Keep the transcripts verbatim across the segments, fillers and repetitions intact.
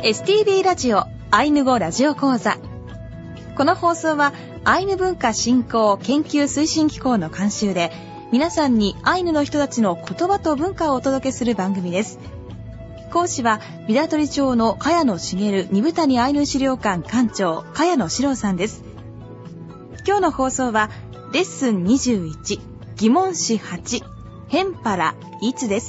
エスティービー ラジオアイヌ語ラジオ講座。この放送はアイヌ文化振興研究推進機構の監修で、皆さんにアイヌの人たちの言葉と文化をお届けする番組です。講師は港取町の茅野茂二部谷アイヌ資料館館長茅野史郎さんです。今日の放送はレッスンにじゅういち疑問詞はちヘンパラいつです。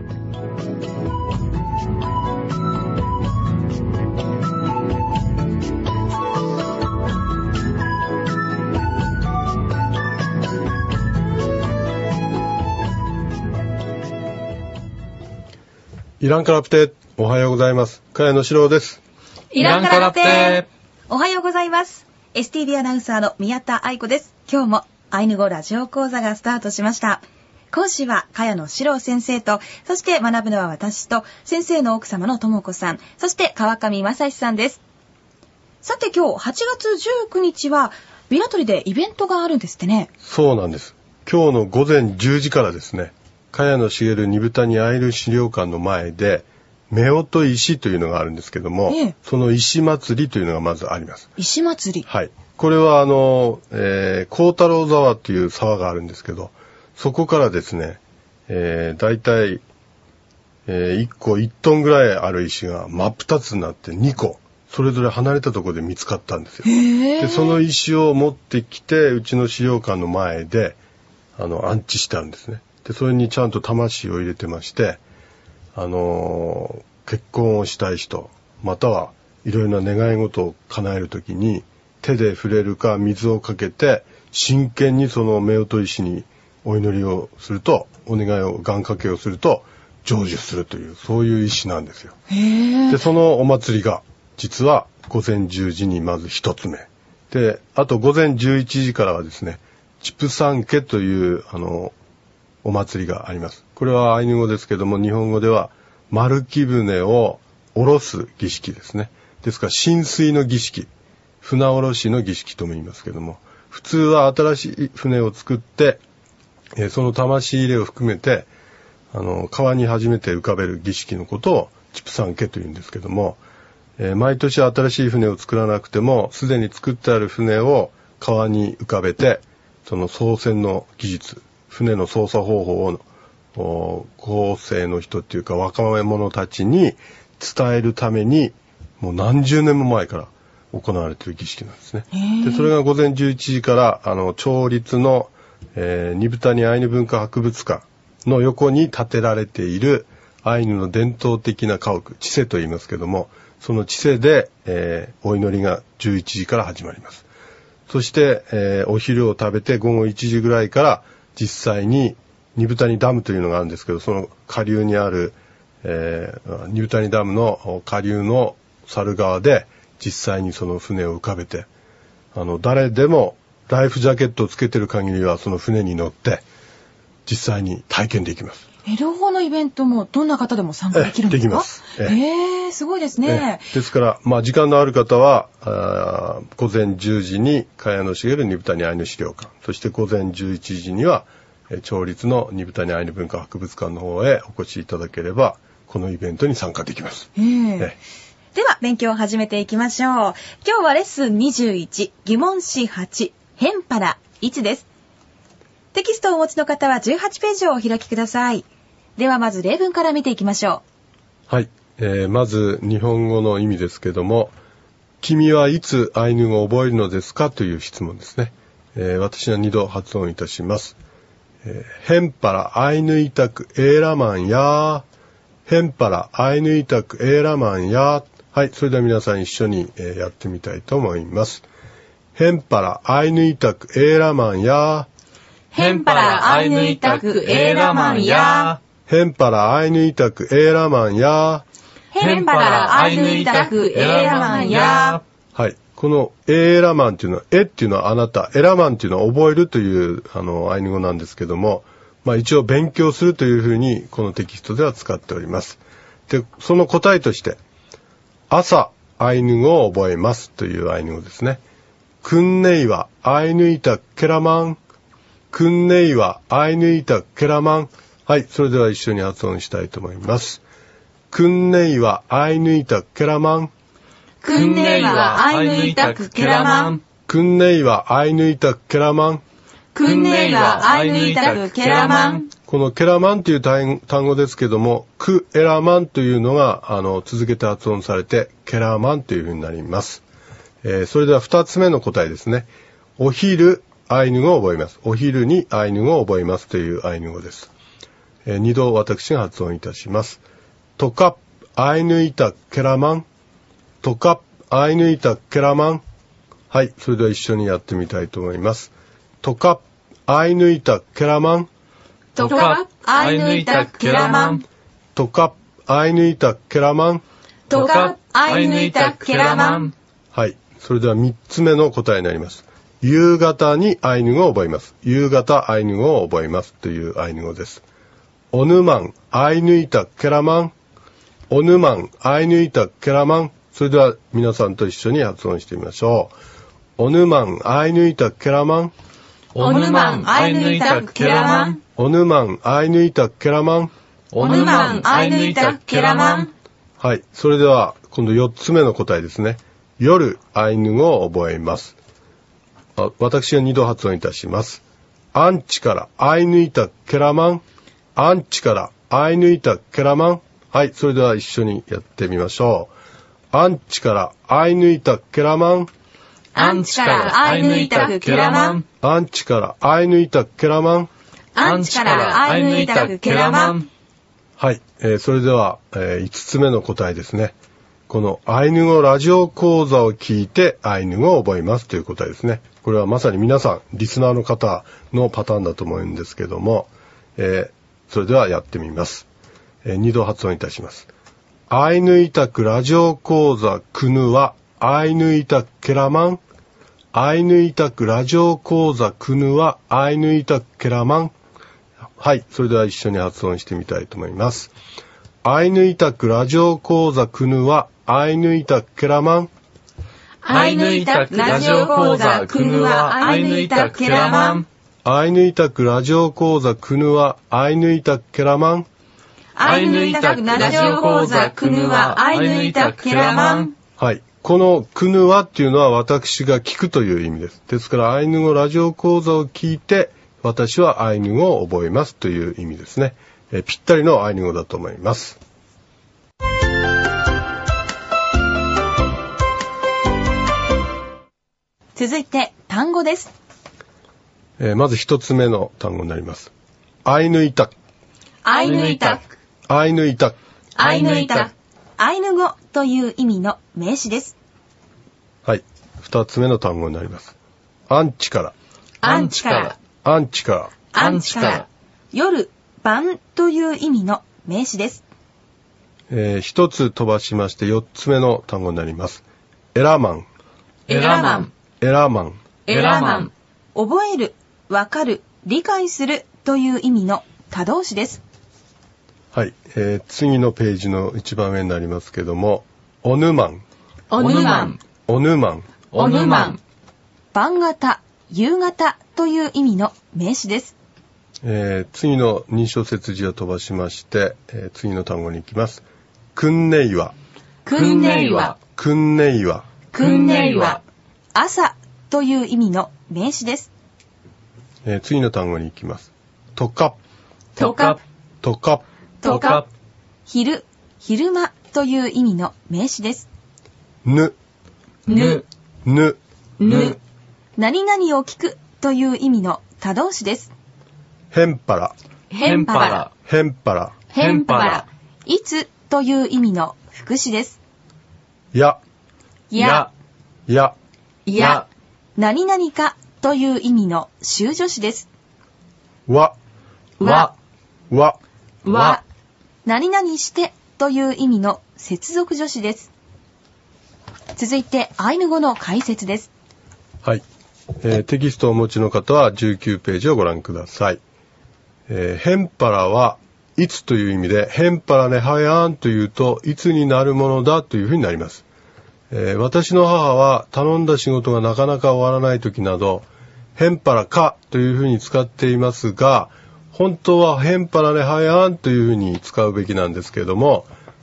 イランカラプテ、おはようございます。茅野史郎です。 イランカラプテ、おはようございます。エスティービー アナウンサーの宮田愛子です。今日もアイヌ語ラジオ講座がスタートしました。講師は茅野史郎先生と、そして学ぶのは私と先生の奥様の智子さん、そして川上正史さんです。さて今日はちがつじゅうくにちはビラトリでイベントがあるんですってね。 そうなんです。今日の午前じゅうじからですね、茅野茂二部谷アイヌ資料館の前で夫婦石というのがあるんですけども、ええ、その石祭りというのがまずあります。 石祭り、 はい。これはあの、えー、幸太郎沢という沢があるんですけど、そこからですね、えー、だいたい、えー、いっこいちトンぐらいある石が真っ二つになってにこそれぞれ離れたところで見つかったんですよ。でその石を持ってきてうちの資料館の前であの安置してあるんですね。でそれにちゃんと魂を入れてまして、あのー、結婚をしたい人またはいろいろな願い事を叶えるときに手で触れるか水をかけて真剣にその夫婦石にお祈りをすると、お願いを願掛けをすると成就するという、そういう石なんですよ。でそのお祭りが実は午前じゅうじにまず一つ目で、あと午前じゅういちじからはですね、チプサンケというあのお祭りがあります。これはアイヌ語ですけども、日本語では丸木舟を下ろす儀式ですね。ですから浸水の儀式、船下ろしの儀式とも言いますけども、普通は新しい船を作って、えー、その魂入れを含めてあの川に初めて浮かべる儀式のことをチプサンケというんですけども、えー、毎年新しい船を作らなくてもすでに作ってある船を川に浮かべて、その操船の技術、船の操作方法を後世の人っていうか若者たちに伝えるためにもう何十年も前から行われている儀式なんですね。でそれが午前じゅういちじからあの町立の、えー、二部谷アイヌ文化博物館の横に建てられているアイヌの伝統的な家屋、チセと言いますけども、そのチセで、えー、お祈りがじゅういちじから始まります。そして、えー、お昼を食べて午後いちじぐらいから実際に二部谷ダムというのがあるんですけど、その下流にある、えー、二部谷ダムの下流の猿川で実際にその船を浮かべて、あの誰でもライフジャケットをつけてる限りはその船に乗って実際に体験できます。 え両方のイベントもどんな方でも参加できるんですか？ できます。 ええー、すごいですね。 ですから、まあ、時間のある方はあ午前じゅうじに茅野茂二部谷アイヌ資料館、そして午前じゅういちじには町立の二部谷アイヌ文化博物館の方へお越しいただければこのイベントに参加できます。 えー、では勉強を始めていきましょう。今日はレッスンにじゅういち疑問詞はちヘンパラいつです。テキストをお持ちの方はじゅうはちページをお開きください。ではまず例文から見ていきましょう。はい、えー、まず日本語の意味ですけども、君はいつアイヌ語を覚えるのですかという質問ですね。えー、私はにど発音いたします。えー、ヘンパラアイヌイタクエーラマンやー、ヘンパラアイヌイタクエーラマンやー。はい、それでは皆さん一緒に、えー、やってみたいと思います。ヘンパラアイヌイタクエーラマンやー、 ヘンパラアイヌイタクエーラマンやー、 ヘンパラアイヌイタクエーラマンやー、ヘンパラアイヌイタクエーラマンやー。はい、このエーラマンっていうのは、エっていうのはあなた、エラマンっていうのは覚えるというあのアイヌ語なんですけども、まあ一応勉強するというふうにこのテキストでは使っております。で、その答えとして、朝アイヌ語を覚えますというアイヌ語ですね。クンネイはアイヌイタケラマン。クンネイはアイヌイタケラマン。はい、それでは一緒に発音したいと思います。 근내이와 아이누이타 케라만 근내이와 아이누이타 케라만 근내이와 아이누이타ケラマン 근내이와 아이누이타ケラマンこのケラマンという単語ですけども、クエラマンというのがあの続けて発音されてケラマンというふうになります。えー、それでは二つ目の答えですね。お昼アイヌ語を覚えます。お昼にアイヌ語を覚えますというアイヌ語です。えー、二度私が発音いたします。トカアイヌイタケラマントカアイヌイタケラマン。はい、それでは一緒にやってみたいと思います。トカアイヌイタケラマントカアイヌイタケラマントカアイヌイタケラマントカアイヌイタケラマン。 はい、それでは三つ目の答えになります。夕方にアイヌ語を覚えます。夕方アイヌ語を覚えますというアイヌ語です。オヌマンアイヌイタケラマンオヌマンアイヌイタケラマン。それでは皆さんと一緒に発音してみましょう。オヌマンアイヌイタケラマンオヌマンアイヌイタケラマンオヌマンアイヌイタケラマンオヌマンアイヌイタケラマン。 はい、それでは今度四つ目の答えですね。夜アイヌ語を覚えます。あ、私が二度発音いたします。アンチからアイヌイタケラマンアンチからアイヌイタケラマン。はい、それでは一緒にやってみましょう。アンチからアイヌイタケラマンアンチからアイヌイタケラマンアンチからアイヌイタケラマンアンチからアイヌイタケラマン。 はい、えー、それでは、えー、五つ目の答えですね。このアイヌ語ラジオ講座を聞いてアイヌ語を覚えますという答えですね。これはまさに皆さんリスナーの方のパターンだと思うんですけども、えー、それではやってみます。えー、二度発音いたします。アイヌイタクラジオ講座クヌはアイヌイタケラマンアイヌイタクラジオ講座クヌはアイヌイタケラマン。はい、それでは一緒に発音してみたいと思います。アイヌイタクラジオ講座クヌはアイヌイタケラマンアイヌイタクラジオ講座クヌはアイヌイタケラマンアイヌイタクラジオ講座クヌはアイヌイタケラマンアイヌイタクラジオ講座クヌはアイヌイタケラマン。 はい。このクヌはっていうのは私が聞くという意味です。ですからアイヌ語ラジオ講座を聞いて私はアイヌ語を覚えますという意味ですね。えぴったりのアイヌ語だと思います。 続いて単語です。 えー、まず一つ目の単語になります。アイヌイタクアイヌイタクアイヌイタクアイヌイタクアイヌ語という意味の名詞です。 はい。二つ目の単語になります。アンチからアンチからアンチからアンチから夜晩という意味の名詞です。 えー、一つ飛ばしまして四つ目の単語になります。エラマンエラマンエラマンエラマン覚える、わかる、理解するという意味の他動詞です。 はい、えー、次のページの一番上になりますけども、オヌマンオヌマンオヌマンオヌマン晩型、夕方という意味の名詞です。 えー、次の認証節字を飛ばしまして、えー、次の単語に行きます。クンネイワクンネイワクンネイワクンネイワ朝という意味の名詞です。 えー、次の単語に行きます。トカトカトカトカ昼、昼間という意味の名詞です。 ぬぬぬぬ何々を聞くという意味の他動詞です。 ヘンパラヘンパラヘンパラヘンパラいつという意味の副詞です。 やややや何々かという意味の修助詞です。 わわわわ何々してという意味の接続助詞です。続いてアイヌ語の解説です。 はい、えー、テキストをお持ちの方はじゅうきゅうページをご覧ください。えー、ヘンパラはいつという意味で、ヘンパラネハヤーンというといつになるものだというふうになります。えー、私の母は頼んだ仕事がなかなか終わらない時など、ヘンパラかというふうに使っていますが、本当はヘンパラネハヤーンというふうに使うべきなんですけれども、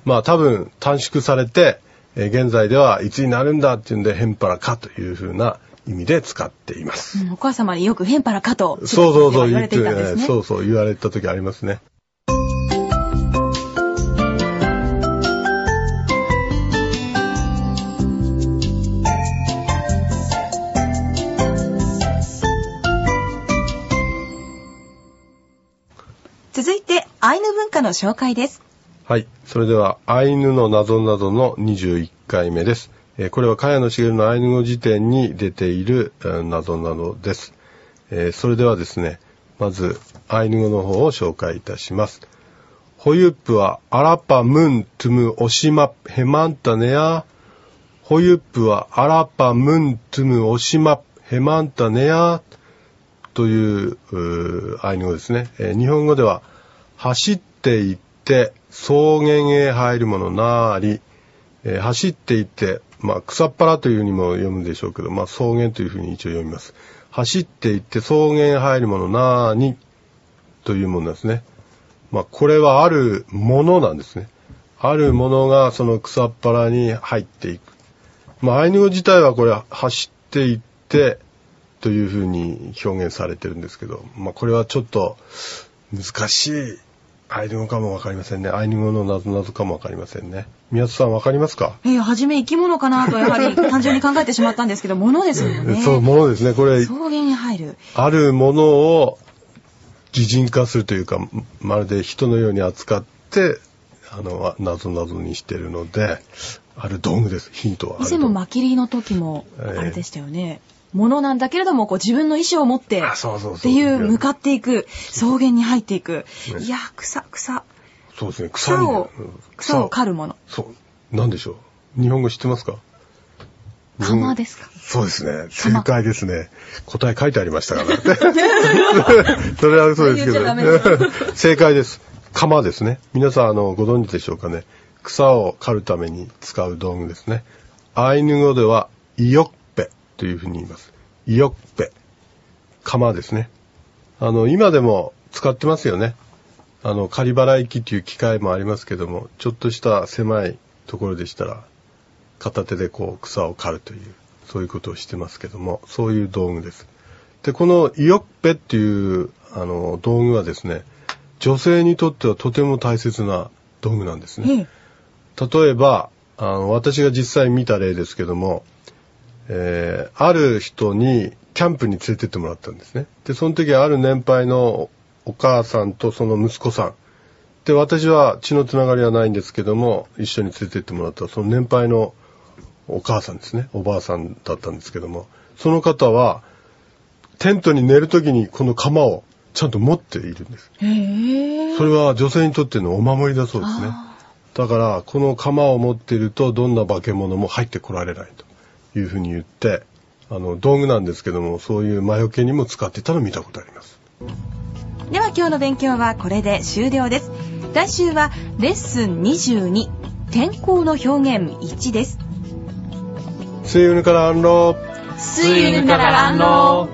まあ多分短縮されて、えー、現在ではいつになるんだっていうんで、ヘンパラかというふうな意味で使っています。 うん、お母様によくヘンパラかと、 そうそうそう言われていたんですね。 そうそう言われた時ありますね。 続いてアイヌ文化の紹介です。 はい、それではアイヌのなぞなぞのにじゅういっかいめです。えー、これは茅野茂のアイヌ語辞典に出ているなぞなぞです。えー、それではですね、まずアイヌ語の方を紹介いたします。ホユップはアラパムントゥムオシマヘマンタネヤ。ホユップはアラパムントゥムオシマヘマンタネヤという、うアイヌ語ですね。えー、日本語では走っていって草原へ入るものなーり、えー、走っていって、まあ、草っぱらというふうにも読むでしょうけど、まあ、草原というふうに一応読みます。走っていって草原へ入るものなーにというものですね。まあ、これはあるものなんですね。あるものがその草っぱらに入っていく。まあ、アイヌ語自体はこれ走っていってというふうに表現されてるんですけど、まあ、これはちょっと難しいアイヌ語かもわかりませんね。アイヌ語のなぞなぞかもわかりませんね。宮津さんわかりますか？ えー、はじめ生き物かなとやはり単純に考えてしまったんですけど、物ですよね。 そう、物ですね。これ草原に入る。 あるものを擬人化するというか、まるで人のように扱ってあのなぞなぞにしているので、ある道具です。ヒントはある。 以前もマキリの時もあれでしたよね。えーものなんだけれども、こう自分の意思を持ってっていう向かっていく、草原に入っていく。ね、いや草草。 そうですね。草に、 草を草を刈るもの。 そう。なんでしょう。日本語知ってますか？ 釜ですか？ そうですね。正解ですね。答え書いてありましたから。それはそうですけど。正解です。釜ですね。皆さんあのご存知でしょうかね。草を刈るために使う道具ですね。アイヌ語ではイヨッというふうに言います。イヨッペ。釜ですね。あの、今でも使ってますよね。あの、刈り払い機という機械もありますけども、ちょっとした狭いところでしたら、片手でこう草を刈るという、そういうことをしてますけども、そういう道具です。で、このイヨッペっていう、あの、道具はですね、女性にとってはとても大切な道具なんですね。例えば、あの、私が実際見た例ですけども、えー、ある人にキャンプに連れてってもらったんですね。で、その時はある年配のお母さんとその息子さん。で、私は血のつながりはないんですけども、一緒に連れてってもらったその年配のお母さんですね。おばあさんだったんですけども、その方はテントに寝る時にこの鎌をちゃんと持っているんです。へー。それは女性にとってのお守りだそうですね。だからこの鎌を持っているとどんな化け物も入ってこられないというふうに言って、あの道具なんですけども、そういう魔除けにも使っていたのを見たことあります。 では今日の勉強はこれで終了です。来週はレッスンにじゅうに、天候の表現いちです。 See you in the スイユヌカラランロー